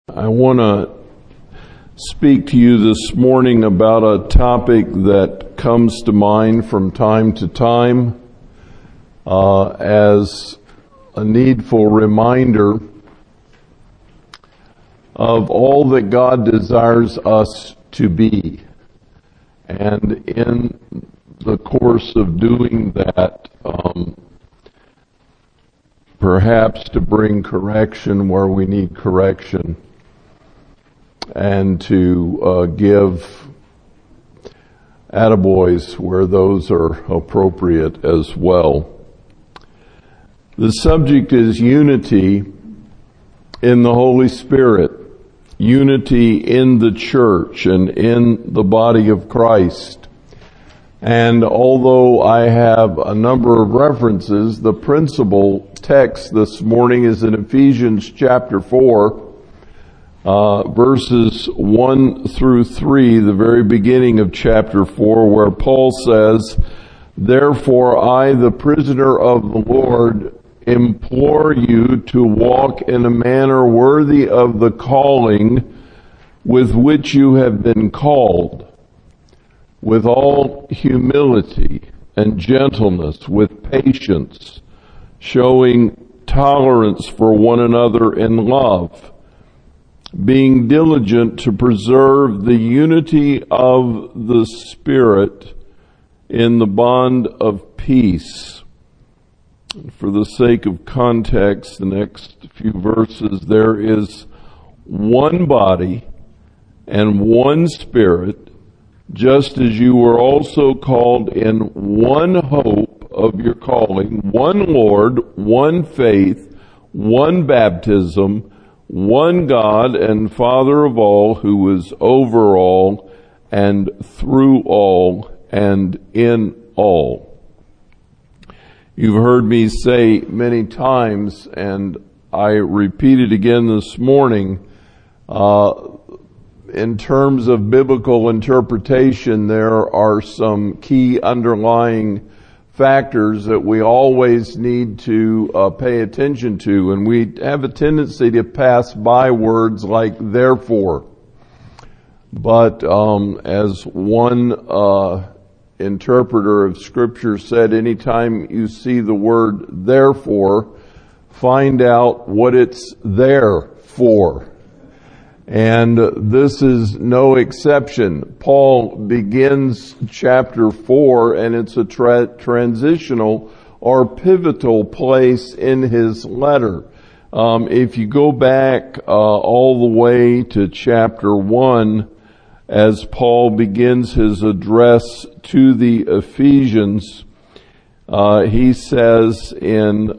I want to speak to you this morning about a topic that comes to mind from time to time as a needful reminder of all that God desires us to be. And in the course of doing that, perhaps to bring correction where we need correction, and to give attaboys where those are appropriate as well. The subject is unity in the Holy Spirit, unity in the church and in the body of Christ. And although I have a number of references, the principal text this morning is in Ephesians chapter 4, verses 1 through 3, the very beginning of chapter 4, where Paul says, "Therefore I, the prisoner of the Lord, implore you to walk in a manner worthy of the calling with which you have been called, with all humility and gentleness, with patience, showing tolerance for one another in love, being diligent to preserve the unity of the Spirit in the bond of peace." For the sake of context, the next few verses, there is one body and one Spirit, just as you were also called in one hope of your calling, one Lord, one faith, one baptism, one God and Father of all, who is over all and through all and in all. You've heard me say many times, and I repeat it again this morning, in terms of biblical interpretation, there are some key underlying factors that we always need to pay attention to, and we have a tendency to pass by words like therefore. But as one interpreter of Scripture said, anytime you see the word therefore, find out what it's there for. And this is no exception. Paul begins chapter 4, and it's a transitional or pivotal place in his letter. If you go back all the way to chapter 1, as Paul begins his address to the Ephesians, he says in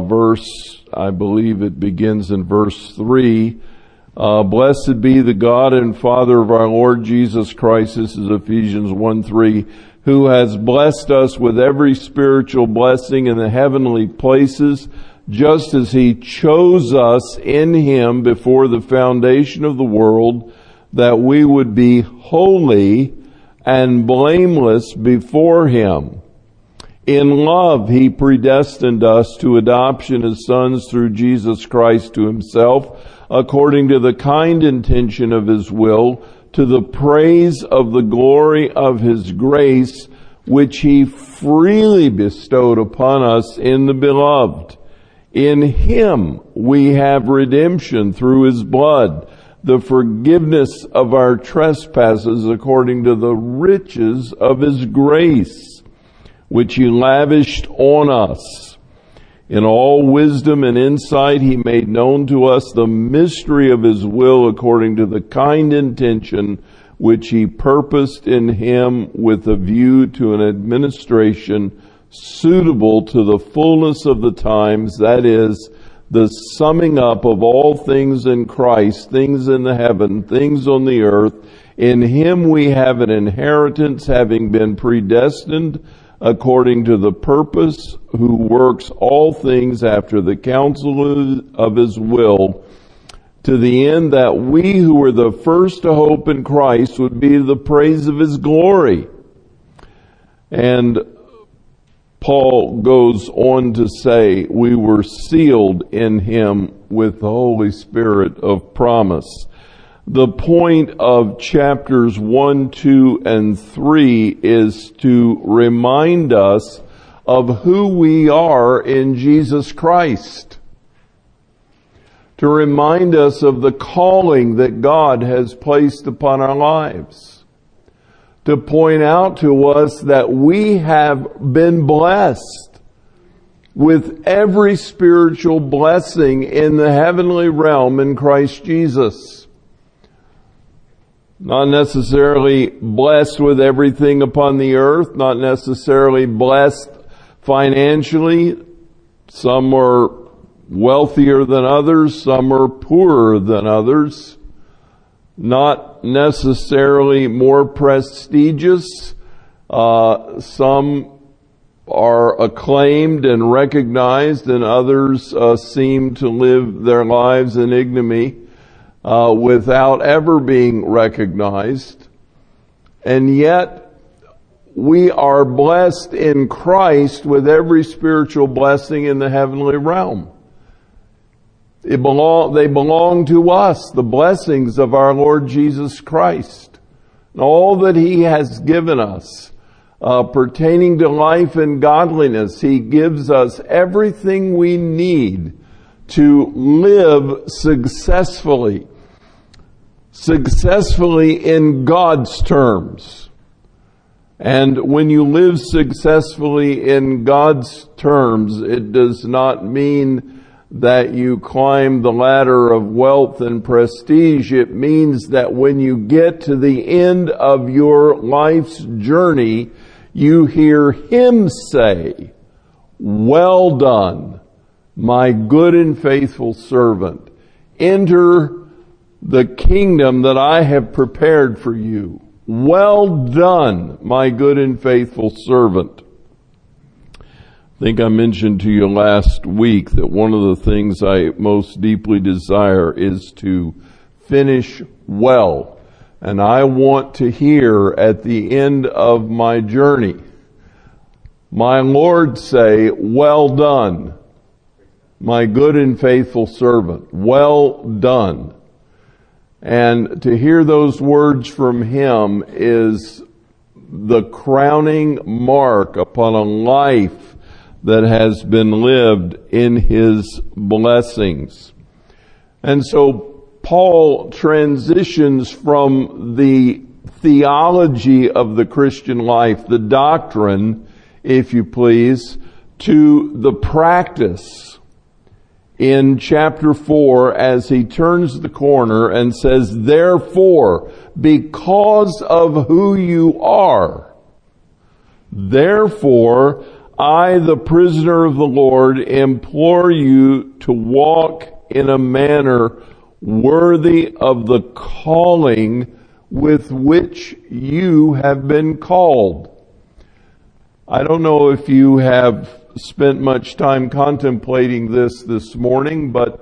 I believe it begins in verse 3, "Blessed be the God and Father of our Lord Jesus Christ," this is Ephesians 1:3, "who has blessed us with every spiritual blessing in the heavenly places, just as He chose us in Him before the foundation of the world, that we would be holy and blameless before Him. In love He predestined us to adoption as sons through Jesus Christ to Himself, according to the kind intention of His will, to the praise of the glory of His grace, which He freely bestowed upon us in the Beloved. In Him we have redemption through His blood, the forgiveness of our trespasses according to the riches of His grace, which He lavished on us. In all wisdom and insight He made known to us the mystery of His will according to the kind intention which He purposed in Him, with a view to an administration suitable to the fullness of the times, that is, the summing up of all things in Christ, things in the heaven, things on the earth. In Him we have an inheritance, having been predestined according to the purpose, who works all things after the counsel of His will, to the end that we who were the first to hope in Christ would be the praise of His glory." And Paul goes on to say, we were sealed in him with the Holy Spirit of promise. The point of chapters 1, 2, and 3 is to remind us of who we are in Jesus Christ. To remind us of the calling that God has placed upon our lives. To point out to us that we have been blessed with every spiritual blessing in the heavenly realm in Christ Jesus. Not necessarily blessed with everything upon the earth, not necessarily blessed financially. Some are wealthier than others, some are poorer than others. Not necessarily more prestigious. Some are acclaimed and recognized, and others seem to live their lives in ignominy without ever being recognized. And yet, we are blessed in Christ with every spiritual blessing in the heavenly realm. They belong to us, the blessings of our Lord Jesus Christ. And all that He has given us pertaining to life and godliness, He gives us everything we need to live successfully in God's terms. And when you live successfully in God's terms, it does not mean that you climb the ladder of wealth and prestige. It means that when you get to the end of your life's journey, you hear Him say, "Well done, my good and faithful servant. Enter the kingdom that I have prepared for you. Well done, my good and faithful servant." I think I mentioned to you last week that one of the things I most deeply desire is to finish well. And I want to hear at the end of my journey, my Lord say, "Well done, my good and faithful servant. Well done." And to hear those words from Him is the crowning mark upon a life that has been lived in His blessings. And so Paul transitions from the theology of the Christian life, the doctrine, if you please, to the practice in chapter 4 as he turns the corner and says, "Therefore, because of who you are, therefore, I, the prisoner of the Lord, implore you to walk in a manner worthy of the calling with which you have been called." I don't know if you have spent much time contemplating this morning, but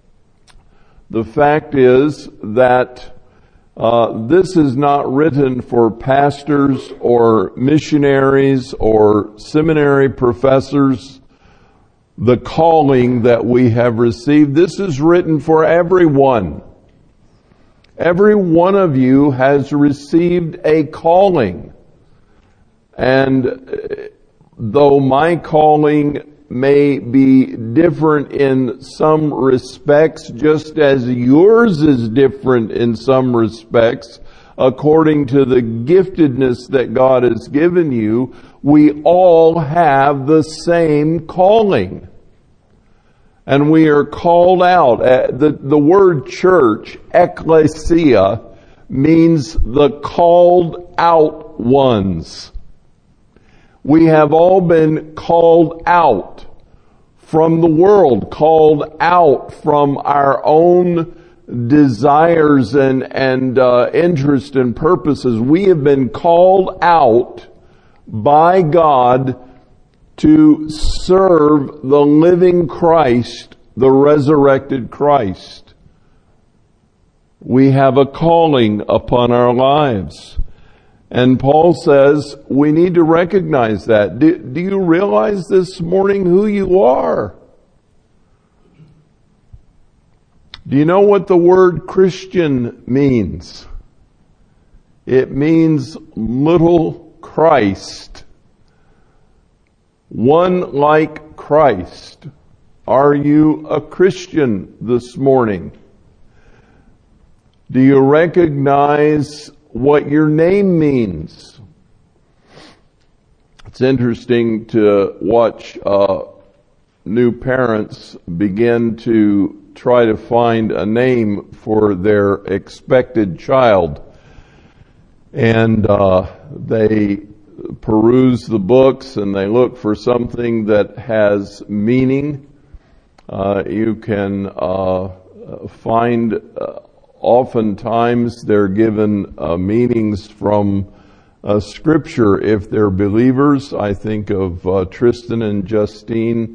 the fact is that this is not written for pastors or missionaries or seminary professors, the calling that we have received. This is written for everyone. Every one of you has received a calling. And though my calling may be different in some respects, just as yours is different in some respects, according to the giftedness that God has given you, we all have the same calling. And we are called out. The word church, ecclesia, means the called out ones. We have all been called out from the world, called out from our own desires and interest and purposes. We have been called out by God to serve the living Christ, the resurrected Christ. We have a calling upon our lives. And Paul says we need to recognize that. Do you realize this morning who you are? Do you know what the word Christian means? It means little Christ. One like Christ. Are you a Christian this morning? Do you recognize what your name means? It's interesting to watch new parents begin to try to find a name for their expected child. And they peruse the books and they look for something that has meaning. You can find oftentimes they're given meanings from Scripture if they're believers. I think of Tristan and Justine,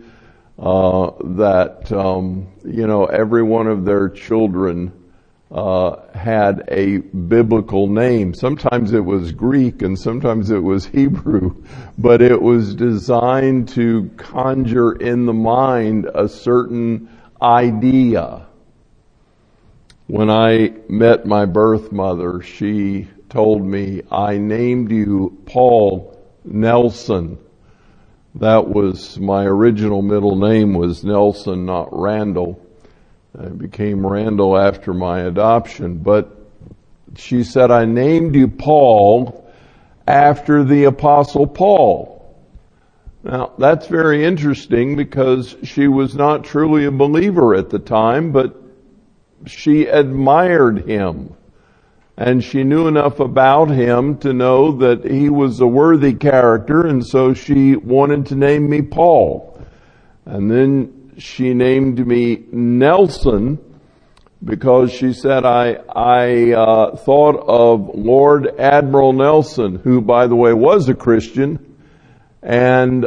that every one of their children had a biblical name. Sometimes it was Greek and sometimes it was Hebrew, but it was designed to conjure in the mind a certain idea. When I met my birth mother, she told me, "I named you Paul Nelson." That was my original middle name was Nelson, not Randall. I became Randall after my adoption. But she said, "I named you Paul after the Apostle Paul." Now, that's very interesting because she was not truly a believer at the time, but she admired him. And she knew enough about him to know that he was a worthy character, and so she wanted to name me Paul. And then she named me Nelson because she said I thought of Lord Admiral Nelson, who, by the way, was a Christian, and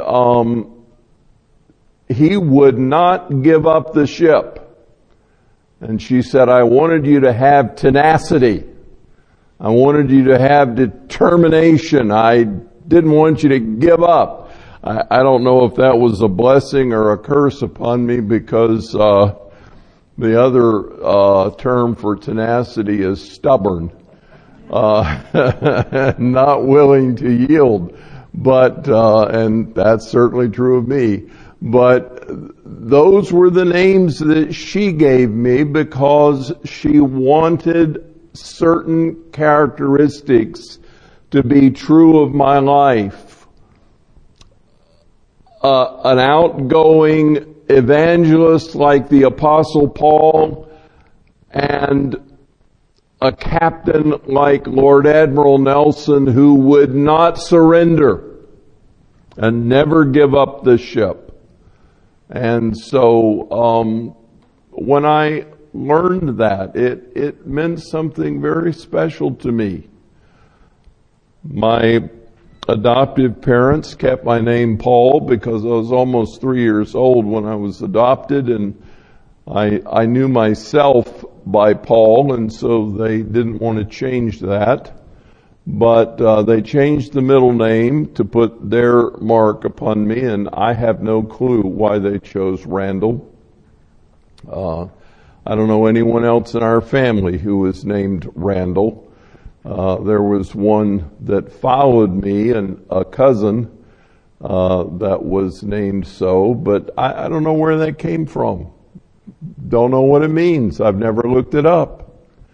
he would not give up the ship. And she said, "I wanted you to have tenacity. I wanted you to have determination. I didn't want you to give up." I don't know if that was a blessing or a curse upon me because the other term for tenacity is stubborn, not willing to yield. But and that's certainly true of me. But those were the names that she gave me because she wanted certain characteristics to be true of my life. An outgoing evangelist like the Apostle Paul and a captain like Lord Admiral Nelson who would not surrender and never give up the ship. And so when I learned that, it meant something very special to me. My adoptive parents kept my name Paul because I was almost 3 years old when I was adopted, and I knew myself by Paul, and so they didn't want to change that. But they changed the middle name to put their mark upon me, and I have no clue why they chose Randall. I don't know anyone else in our family who was named Randall. There was one that followed me, and a cousin that was named so, but I don't know where that came from. Don't know what it means. I've never looked it up.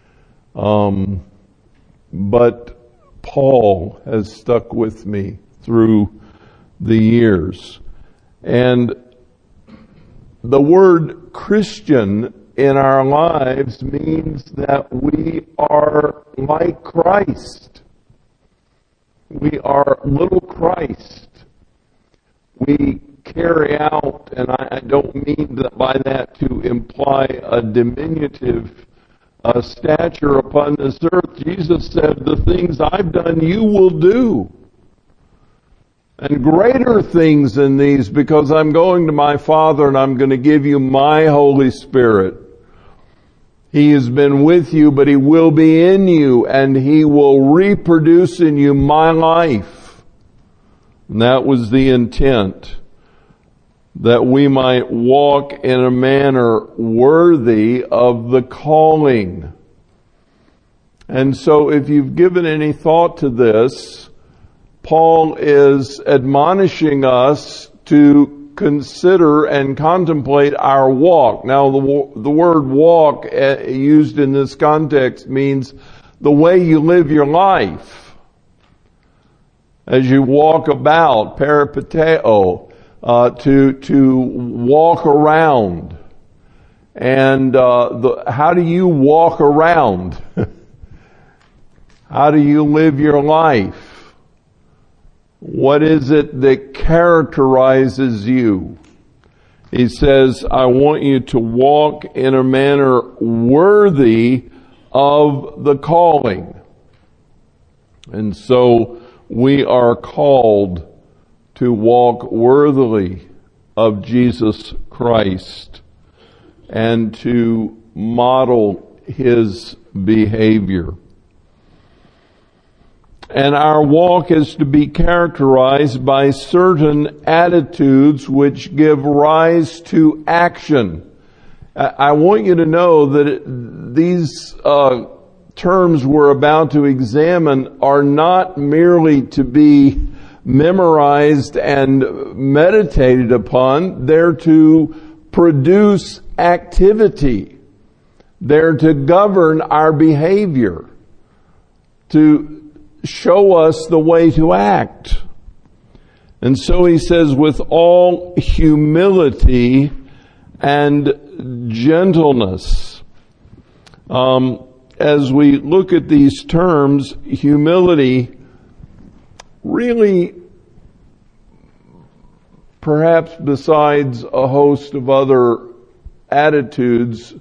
But Paul has stuck with me through the years. And the word Christian in our lives means that we are like Christ. We are little Christ. We carry out, and I don't mean that by that to imply a diminutive stature upon this earth. Jesus said, "The things I've done you will do, and greater things than these, because I'm going to my Father and I'm going to give you my Holy Spirit." He has been with you, but He will be in you, and He will reproduce in you my life. And that was the intent, that we might walk in a manner worthy of the calling. And so if you've given any thought to this, Paul is admonishing us to consider and contemplate our walk. Now, the word walk used in this context means the way you live your life. As you walk about, peripateo, to walk around. And how do you walk around? How do you live your life? What is it that characterizes you? He says, I want you to walk in a manner worthy of the calling. And so we are called to walk worthily of Jesus Christ and to model His behavior. And our walk is to be characterized by certain attitudes which give rise to action. I want you to know that these terms we're about to examine are not merely to be memorized and meditated upon. They're to produce activity. They're to govern our behavior, to show us the way to act. And so he says, with all humility and gentleness. As we look at these terms, humility really, perhaps besides a host of other attitudes,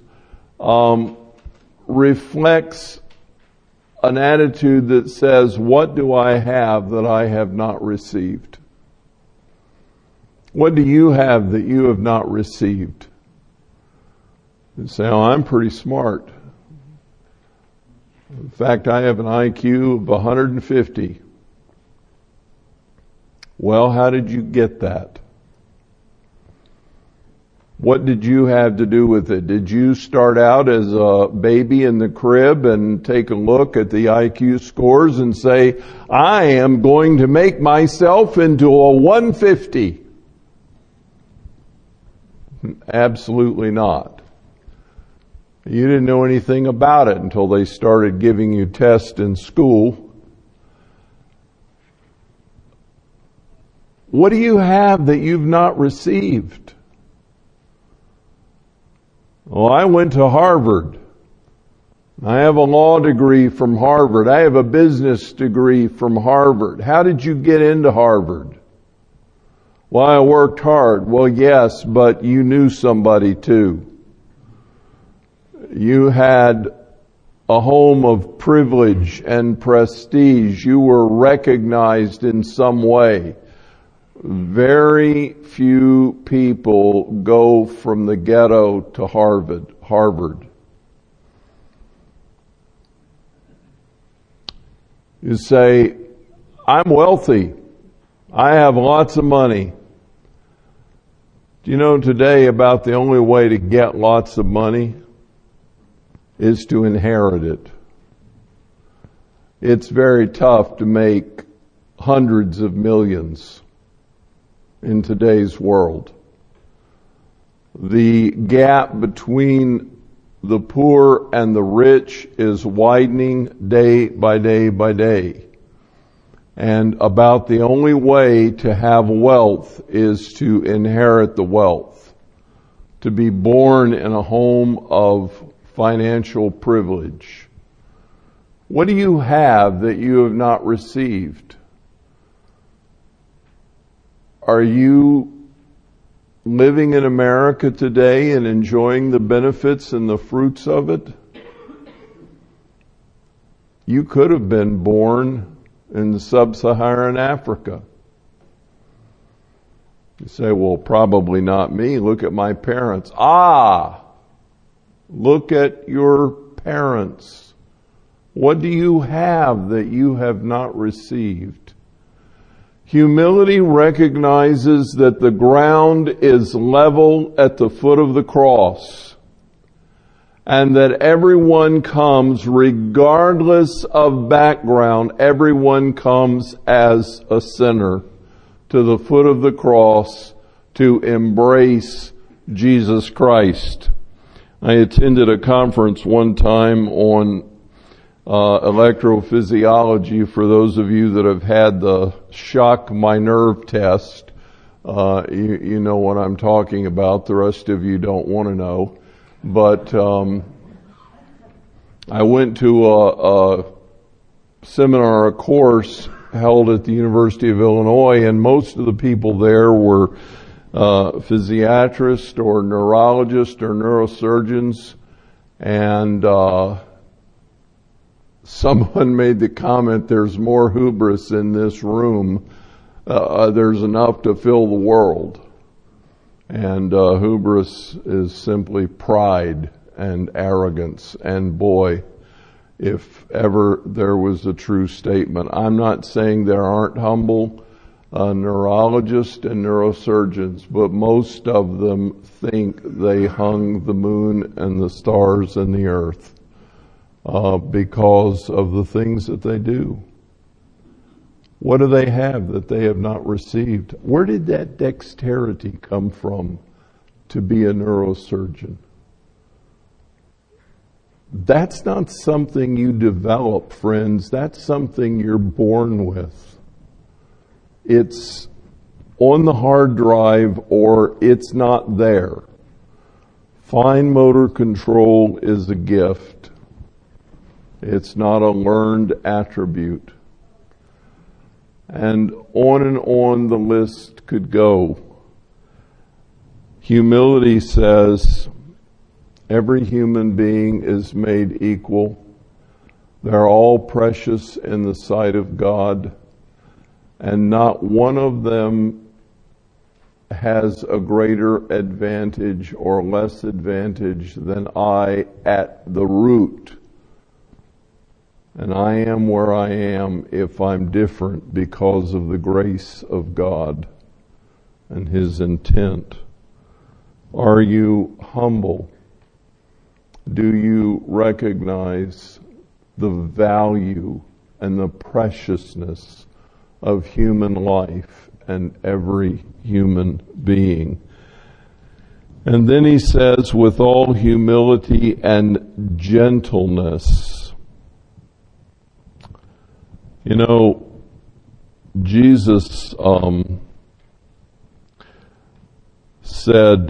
reflects an attitude that says, what do I have that I have not received? What do you have that you have not received? You say, oh, I'm pretty smart. In fact, I have an IQ of 150. Well, how did you get that? What did you have to do with it? Did you start out as a baby in the crib and take a look at the IQ scores and say, I am going to make myself into a 150? Absolutely not. You didn't know anything about it until they started giving you tests in school. What do you have that you've not received? Well, I went to Harvard. I have a law degree from Harvard. I have a business degree from Harvard. How did you get into Harvard? Well, I worked hard. Well, yes, but you knew somebody too. You had a home of privilege and prestige. You were recognized in some way. Very few people go from the ghetto to Harvard. You say, I'm wealthy. I have lots of money. Do you know today about the only way to get lots of money is to inherit it? It's very tough to make hundreds of millions in today's world. The gap between the poor and the rich is widening day by day by day. And about the only way to have wealth is to inherit the wealth, to be born in a home of financial privilege. What do you have that you have not received? Are you living in America today and enjoying the benefits and the fruits of it? You could have been born in sub-Saharan Africa. You say, well, probably not me. Look at my parents. Look at your parents. What do you have that you have not received? Humility recognizes that the ground is level at the foot of the cross, and that everyone comes regardless of background. Everyone comes as a sinner to the foot of the cross to embrace Jesus Christ. I attended a conference one time on electrophysiology. For those of you that have had the shock my nerve test, you know what I'm talking about. The rest of you don't want to know. But I went to a seminar, a course held at the University of Illinois, and most of the people there were physiatrists or neurologists or neurosurgeons. And someone made the comment, there's more hubris in this room. There's enough to fill the world. And hubris is simply pride and arrogance. And boy, if ever there was a true statement. I'm not saying there aren't humble neurologists and neurosurgeons, but most of them think they hung the moon and the stars and the earth because of the things that they do. What do they have that they have not received? Where did that dexterity come from to be a neurosurgeon? That's not something you develop, friends. That's something you're born with. It's on the hard drive or it's not there. Fine motor control is a gift. It's not a learned attribute. And on the list could go. Humility says every human being is made equal. They're all precious in the sight of God, and not one of them has a greater advantage or less advantage than I at the root. And I am where I am if I'm different because of the grace of God and His intent. Are you humble? Do you recognize the value and the preciousness of human life and every human being? And then he says, with all humility and gentleness. You know, Jesus said,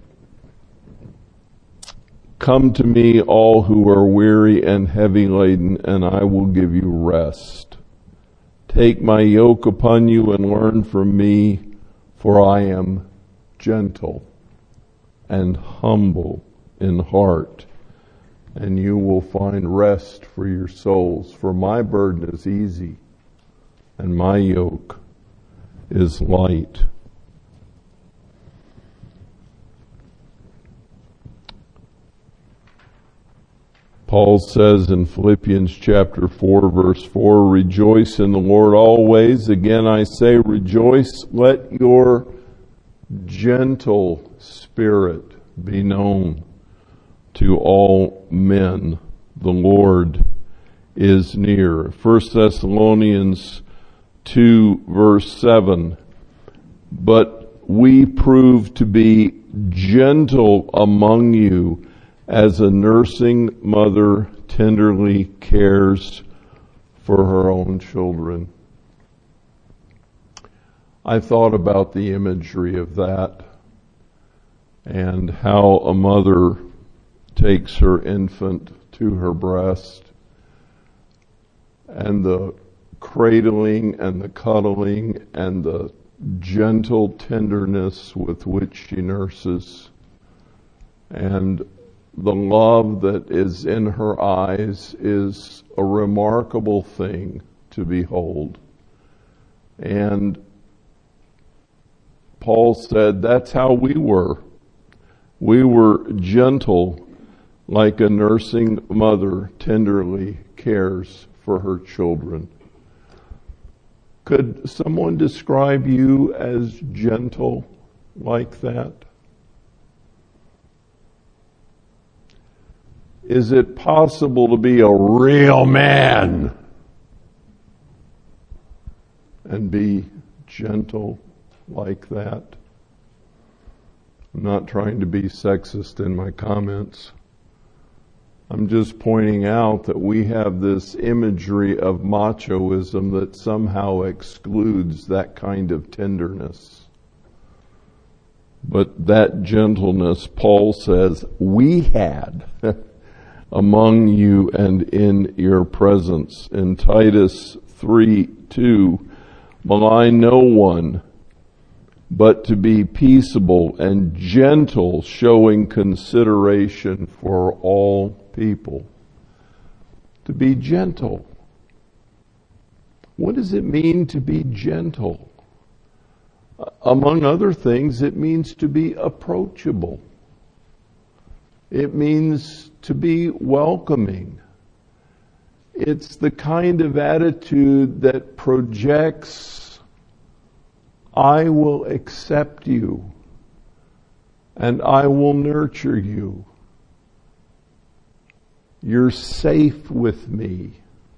"Come to me, all who are weary and heavy laden, and I will give you rest. Take my yoke upon you and learn from me, for I am gentle and humble in heart, and you will find rest for your souls. For my burden is easy, and my yoke is light." Paul says in Philippians chapter 4, verse 4, "Rejoice in the Lord always. Again I say, rejoice. Let your gentle spirit be known to all men. The Lord is near." 1 Thessalonians 2, verse 7, "But we prove to be gentle among you, as a nursing mother tenderly cares for her own children." I thought about the imagery of that and how a mother takes her infant to her breast, and the cradling and the cuddling and the gentle tenderness with which she nurses, and the love that is in her eyes is a remarkable thing to behold. And Paul said that's how we were. We were gentle like a nursing mother tenderly cares for her children. Could someone describe you as gentle like that? Is it possible to be a real man and be gentle like that? I'm not trying to be sexist in my comments. I'm just pointing out that we have this imagery of machoism that somehow excludes that kind of tenderness. But that gentleness, Paul says, we had among you and in your presence. In Titus 3:2, malign no one, but to be peaceable and gentle, showing consideration for all people. To be gentle. What does it mean to be gentle? Among other things, it means to be approachable. It means to be welcoming. It's the kind of attitude that projects, I will accept you and I will nurture you. You're safe with me.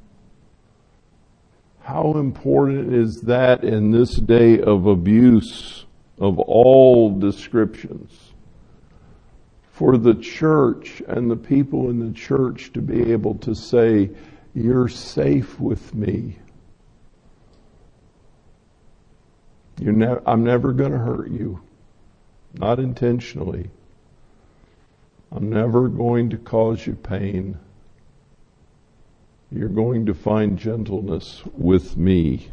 How important is that in this day of abuse of all descriptions? For the church and the people in the church to be able to say, you're safe with me. I'm never going to hurt you. Not intentionally. I'm never going to cause you pain. You're going to find gentleness with me.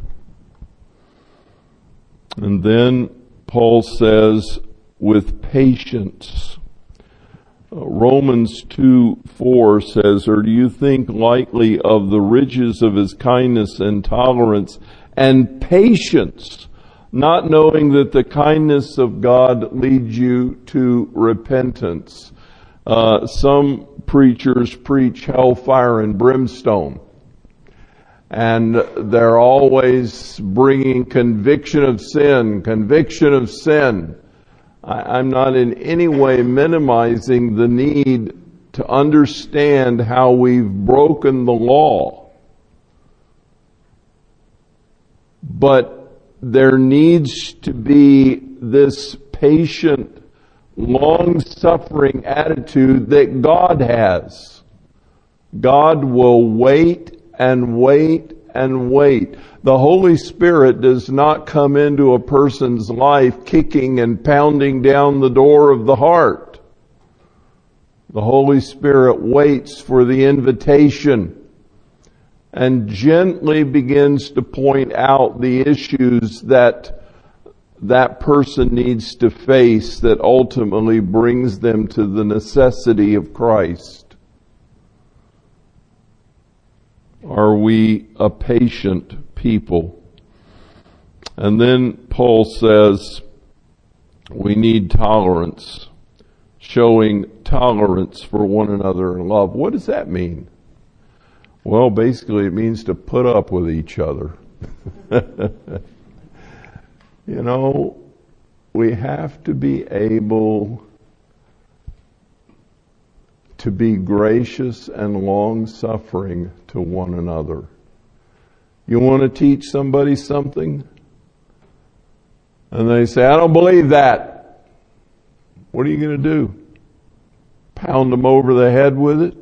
And then Paul says, with patience. Romans 2:4 says, or do you think lightly of the riches of his kindness and tolerance and patience, not knowing that the kindness of God leads you to repentance? Some preachers preach hellfire and brimstone, and they're always bringing conviction of sin, conviction of sin. I'm not in any way minimizing the need to understand how we've broken the law. But there needs to be this patient, long-suffering attitude that God has. God will wait and wait and wait. The Holy Spirit does not come into a person's life kicking and pounding down the door of the heart. The Holy Spirit waits for the invitation and gently begins to point out the issues that person needs to face that ultimately brings them to the necessity of Christ. Are we a patient people? And then Paul says we need tolerance, showing tolerance for one another in love. What does that mean? Well, basically it means to put up with each other. You know, we have to be able to be gracious and long-suffering to one another. You want to teach somebody something? And they say, I don't believe that. What are you going to do? Pound them over the head with it?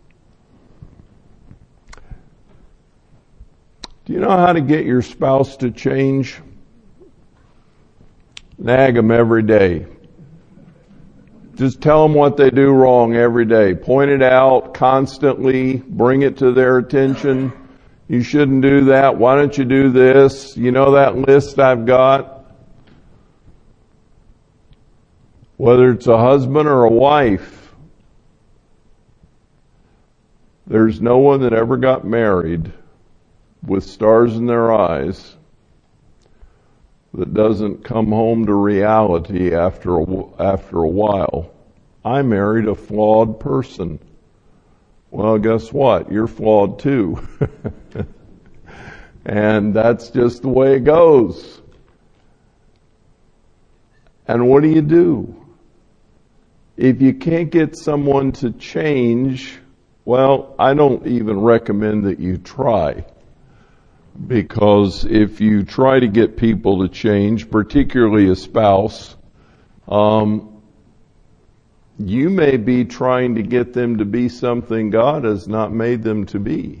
Do you know how to get your spouse to change? Nag them every day. Just tell them what they do wrong every day. Point it out constantly. Bring it to their attention. You shouldn't do that. Why don't you do this? You know that list I've got? Whether it's a husband or a wife, there's no one that ever got married with stars in their eyes that doesn't come home to reality after a while. I married a flawed person. Well, guess what? You're flawed too. And that's just the way it goes. And what do? If you can't get someone to change, well, I don't even recommend that you try. Because if you try to get people to change, particularly a spouse, you may be trying to get them to be something God has not made them to be.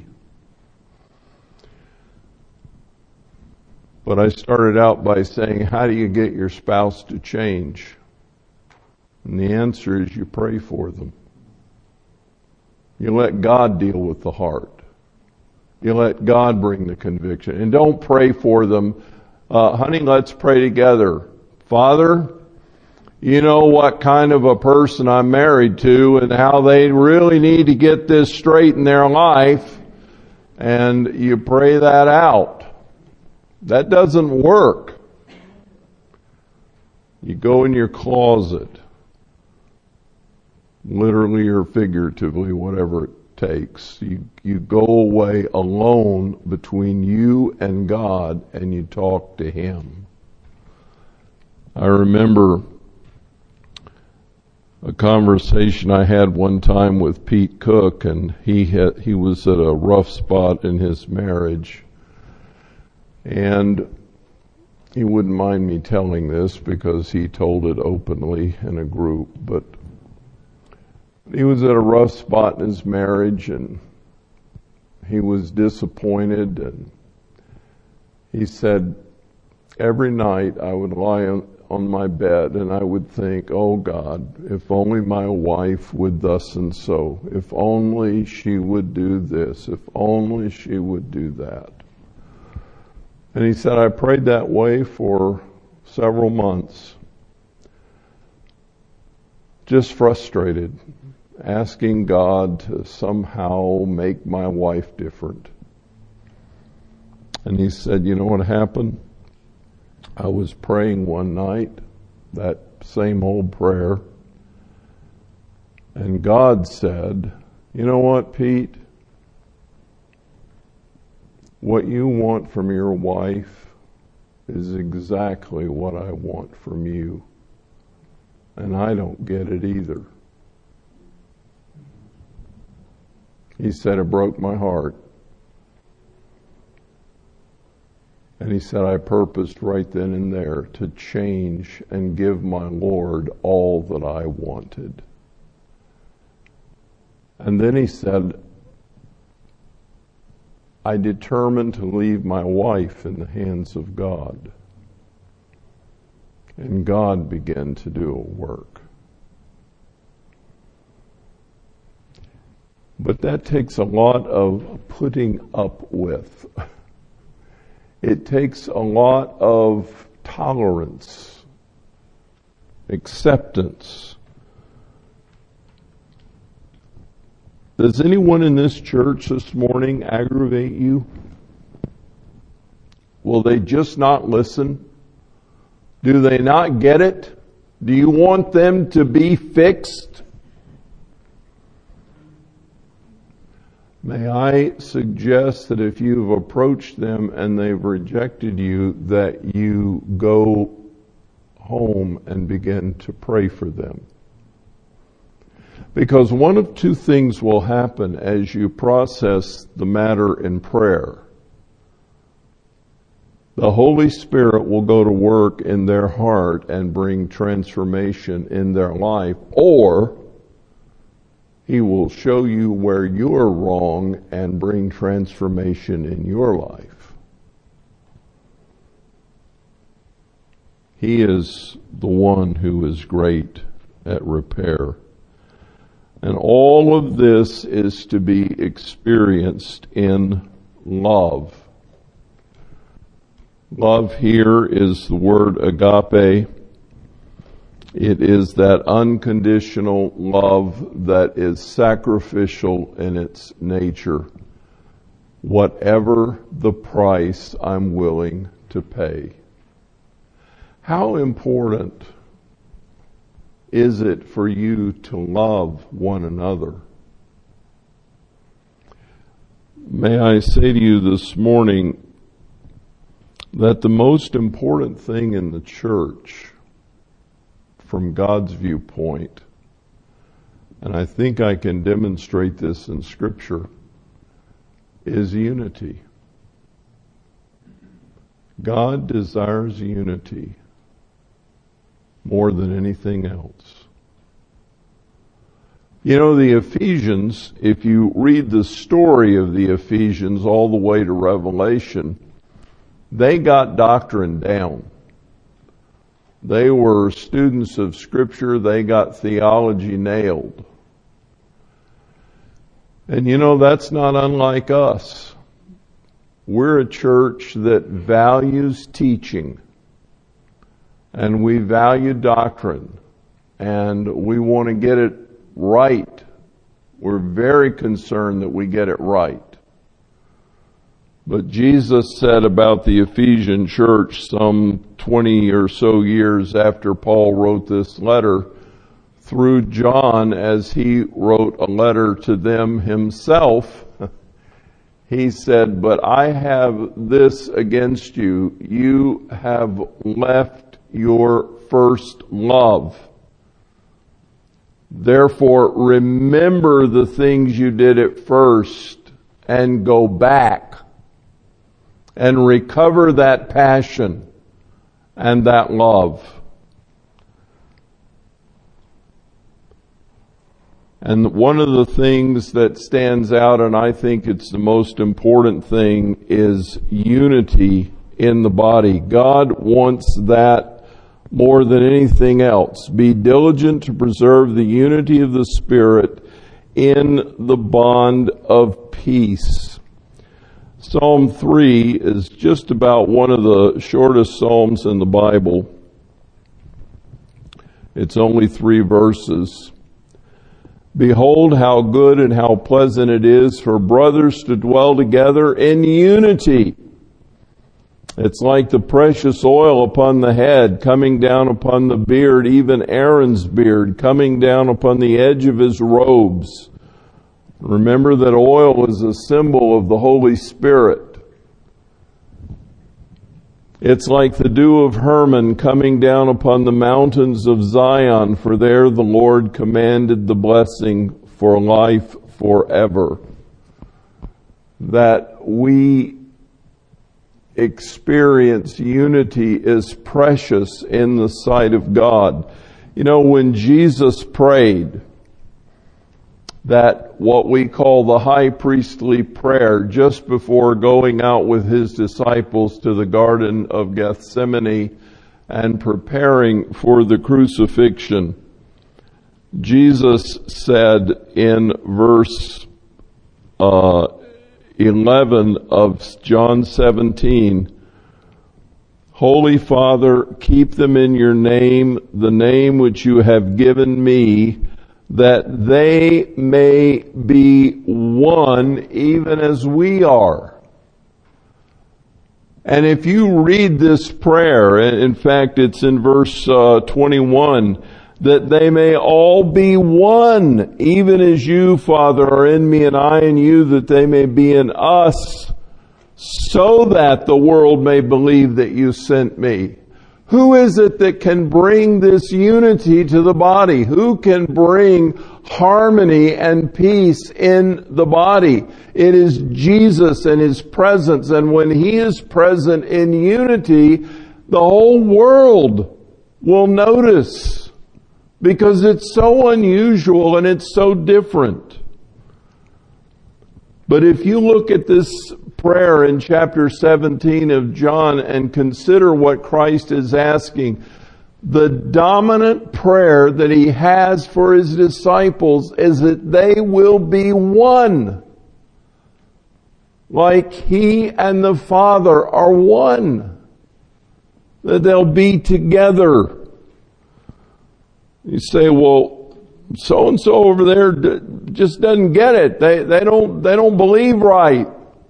But I started out by saying, how do you get your spouse to change? And the answer is you pray for them. You let God deal with the heart. You let God bring the conviction. And don't pray for them. Honey, let's pray together. Father, you know what kind of a person I'm married to and how they really need to get this straight in their life. And you pray that out. That doesn't work. You go in your closet, literally or figuratively, whatever it takes. You go away alone between you and God and you talk to Him. I remember a conversation I had one time with Pete Cook, and he was at a rough spot in his marriage. And he wouldn't mind me telling this because he told it openly in a group, but he was at a rough spot in his marriage and he was disappointed, and he said, every night I would lie on my bed and I would think, oh God, if only my wife would thus and so, if only she would do this, if only she would do that. And he said, I prayed that way for several months, just frustrated, asking God to somehow make my wife different. And he said, you know what happened? I was praying one night, that same old prayer, and God said, you know what, Pete? What you want from your wife is exactly what I want from you. And I don't get it either. He said, it broke my heart. And he said, I purposed right then and there to change and give my Lord all that I wanted. And then he said, I determined to leave my wife in the hands of God. And God began to do a work. But that takes a lot of putting up with. It takes a lot of tolerance, acceptance. Does anyone in this church this morning aggravate you? Will they just not listen? Do they not get it? Do you want them to be fixed? May I suggest that if you've approached them and they've rejected you, that you go home and begin to pray for them. Because one of two things will happen as you process the matter in prayer. The Holy Spirit will go to work in their heart and bring transformation in their life, or He will show you where you're wrong and bring transformation in your life. He is the one who is great at repair. And all of this is to be experienced in love. Love here is the word agape. It is that unconditional love that is sacrificial in its nature. Whatever the price, I'm willing to pay. How important is it for you to love one another? May I say to you this morning that the most important thing in the church, from God's viewpoint, and I think I can demonstrate this in Scripture, is unity. God desires unity more than anything else. You know, the Ephesians, if you read the story of the Ephesians all the way to Revelation, they got doctrine down. They were students of Scripture. They got theology nailed. And you know, that's not unlike us. We're a church that values teaching. And we value doctrine. And we want to get it right. We're very concerned that we get it right. But Jesus said about the Ephesian church some 20 or so years after Paul wrote this letter, through John, as he wrote a letter to them himself, he said, "But I have this against you. You have left your first love. Therefore, remember the things you did at first and go back and recover that passion and that love." And one of the things that stands out, and I think it's the most important thing, is unity in the body. God wants that more than anything else. Be diligent to preserve the unity of the Spirit in the bond of peace. Psalm 3 is just about one of the shortest psalms in the Bible. It's only 3 verses. "Behold how good and how pleasant it is for brothers to dwell together in unity. It's like the precious oil upon the head, coming down upon the beard, even Aaron's beard, coming down upon the edge of his robes." Remember that oil is a symbol of the Holy Spirit. "It's like the dew of Hermon coming down upon the mountains of Zion, for there the Lord commanded the blessing for life forever." That we experience unity is precious in the sight of God. You know, when Jesus prayed that what we call the high priestly prayer just before going out with his disciples to the Garden of Gethsemane and preparing for the crucifixion, Jesus said in verse 11 of John 17, "Holy Father, keep them in your name, the name which you have given me, that they may be one even as we are." And if you read this prayer, in fact it's in verse 21, "that they may all be one, even as you, Father, are in me and I in you, that they may be in us, so that the world may believe that you sent me." Who is it that can bring this unity to the body? Who can bring harmony and peace in the body? It is Jesus and His presence. And when He is present in unity, the whole world will notice, because it's so unusual and it's so different. But if you look at this prayer in chapter 17 of John and consider what Christ is asking, the dominant prayer that He has for His disciples is that they will be one. Like He and the Father are one. That they'll be together. You say, well, so-and-so over there just doesn't get it. They don't believe right.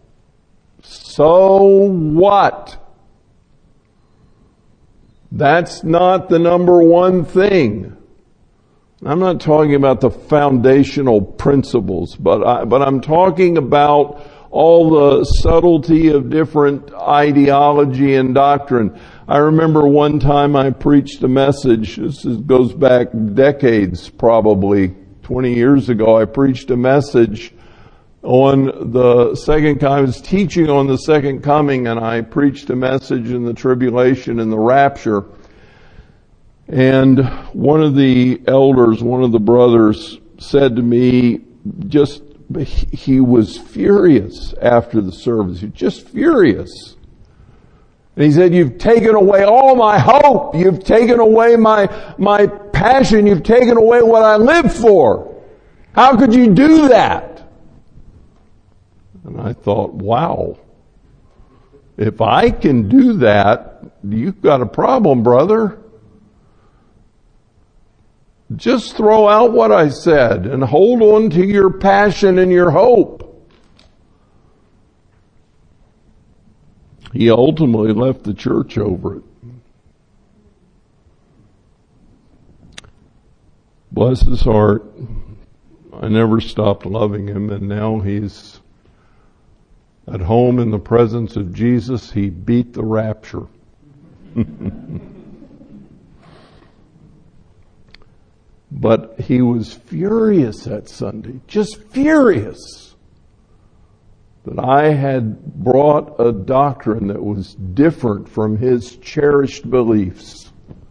So what? That's not the number one thing. I'm not talking about the foundational principles, but I'm talking about all the subtlety of different ideology and doctrine. I remember one time I preached a message, goes back decades, probably 20 years ago. I preached a message on the second coming. I was teaching on the second coming, and I preached a message in the tribulation and the rapture. And one of the elders, one of the brothers, said to me, he was furious after the service. He was just furious. And he said, "You've taken away all my hope. You've taken away my passion. You've taken away what I live for. How could you do that?" And I thought, wow, if I can do that, you've got a problem, brother. Just throw out what I said and hold on to your passion and your hope. He ultimately left the church over it. Bless his heart. I never stopped loving him, and now he's at home in the presence of Jesus. He beat the rapture. But he was furious that Sunday, just furious that I had brought a doctrine that was different from his cherished beliefs.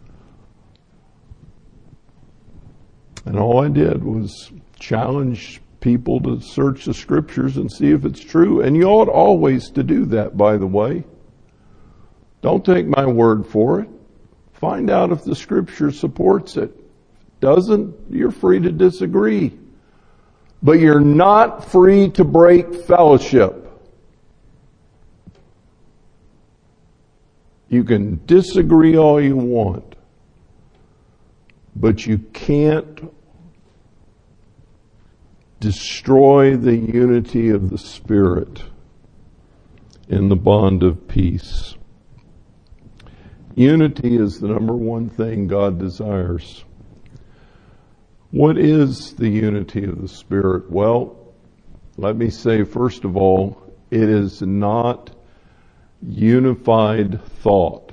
And all I did was challenge people to search the scriptures and see if it's true. And you ought always to do that, by the way. Don't take my word for it. Find out if the scripture supports it. Doesn't, you're free to disagree. But you're not free to break fellowship. You can disagree all you want, but you can't destroy the unity of the Spirit in the bond of peace. Unity is the number one thing God desires. What is the unity of the Spirit? Well, let me say, first of all, it is not unified thought.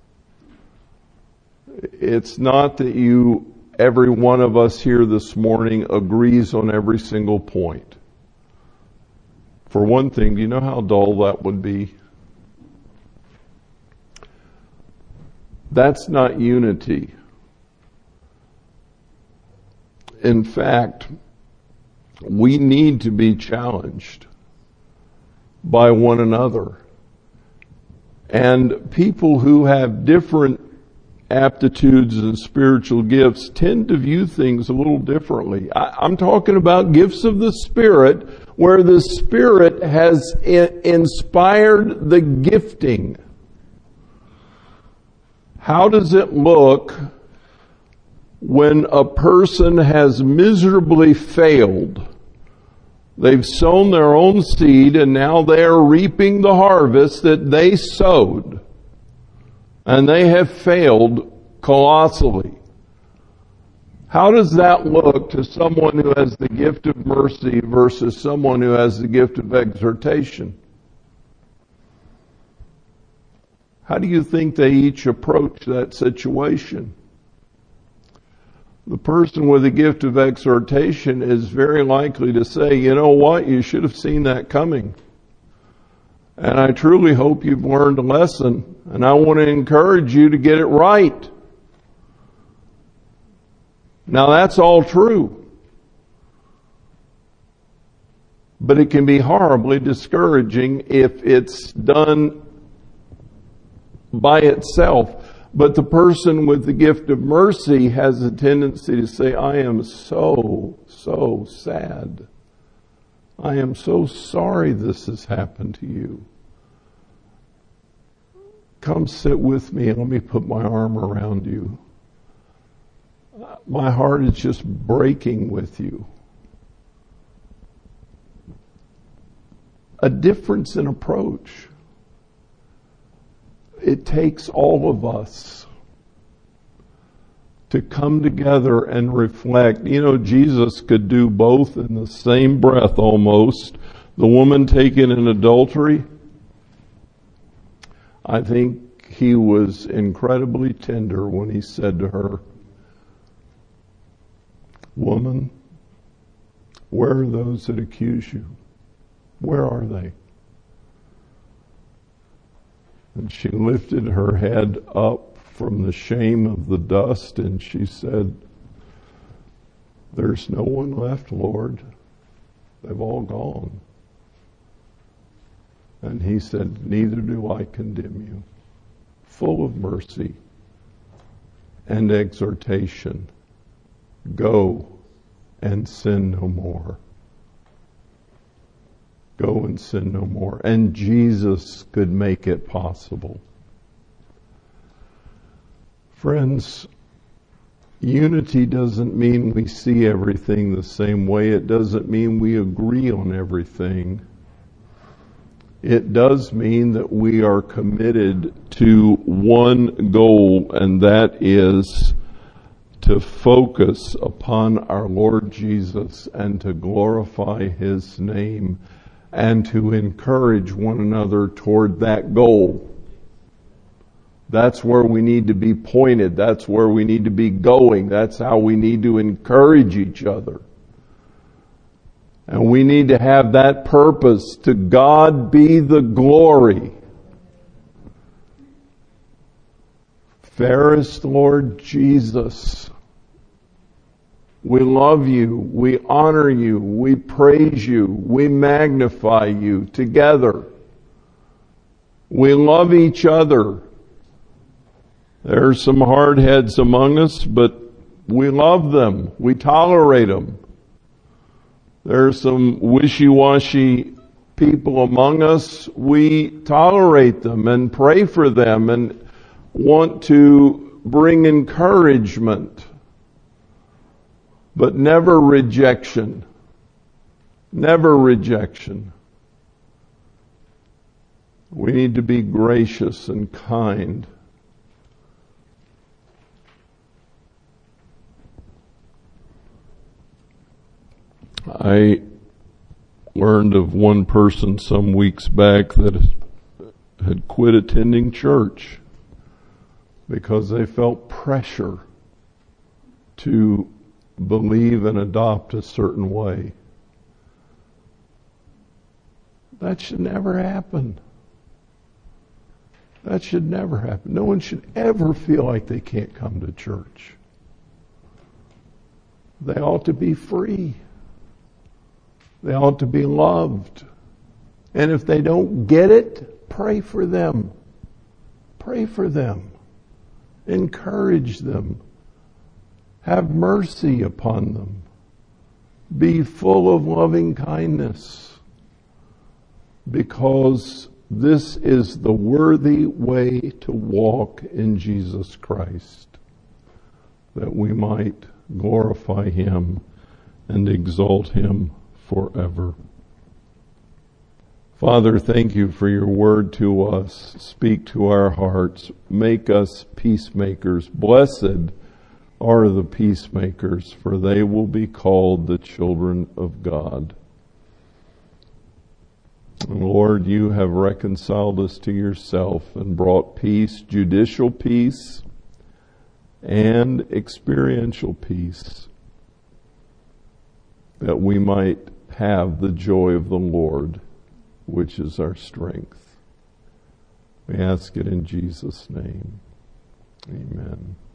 It's not that every one of us here this morning agrees on every single point. For one thing, do you know how dull that would be? That's not unity. In fact, we need to be challenged by one another. And people who have different aptitudes and spiritual gifts tend to view things a little differently. I'm talking about gifts of the Spirit, where the Spirit has inspired the gifting. How does it look when a person has miserably failed? They've sown their own seed and now they are reaping the harvest that they sowed. And they have failed colossally. How does that look to someone who has the gift of mercy versus someone who has the gift of exhortation? How do you think they each approach that situation? The person with the gift of exhortation is very likely to say, you know what, you should have seen that coming. And I truly hope you've learned a lesson, and I want to encourage you to get it right. Now that's all true. But it can be horribly discouraging if it's done by itself. But the person with the gift of mercy has a tendency to say, I am so sad. I am so sorry this has happened to you. Come sit with me and let me put my arm around you. My heart is just breaking with you. A difference in approach. It takes all of us to come together and reflect. You know, Jesus could do both in the same breath almost. The woman taken in adultery, I think he was incredibly tender when he said to her, "Woman, where are those that accuse you? Where are they?" And she lifted her head up from the shame of the dust and she said, "There's no one left, Lord. They've all gone." And he said, "Neither do I condemn you." Full of mercy and exhortation. Go and sin no more. Go and sin no more. And Jesus could make it possible. Friends, unity doesn't mean we see everything the same way. It doesn't mean we agree on everything. It does mean that we are committed to one goal, and that is to focus upon our Lord Jesus and to glorify His name and to encourage one another toward that goal. That's where we need to be pointed. That's where we need to be going. That's how we need to encourage each other. And we need to have that purpose. To God be the glory. Fairest Lord Jesus, we love you, we honor you, we praise you, we magnify you together. We love each other. There are some hard heads among us, but we love them. We tolerate them. There are some wishy-washy people among us. We tolerate them and pray for them and want to bring encouragement, but never rejection. Never rejection. We need to be gracious and kind. I learned of one person some weeks back that had quit attending church because they felt pressure to believe and adopt a certain way. That should never happen. That should never happen. No one should ever feel like they can't come to church. They ought to be free. They ought to be loved. And if they don't get it, pray for them. Pray for them. Encourage them. Have mercy upon them. Be full of loving kindness. Because this is the worthy way to walk in Jesus Christ, that we might glorify Him and exalt Him forever. Father, thank you for your word to us. Speak to our hearts. Make us peacemakers. Blessed are the peacemakers, for they will be called the children of God. Lord, you have reconciled us to yourself and brought peace, judicial peace and experiential peace, that we might have the joy of the Lord, which is our strength. We ask it in Jesus' name. Amen.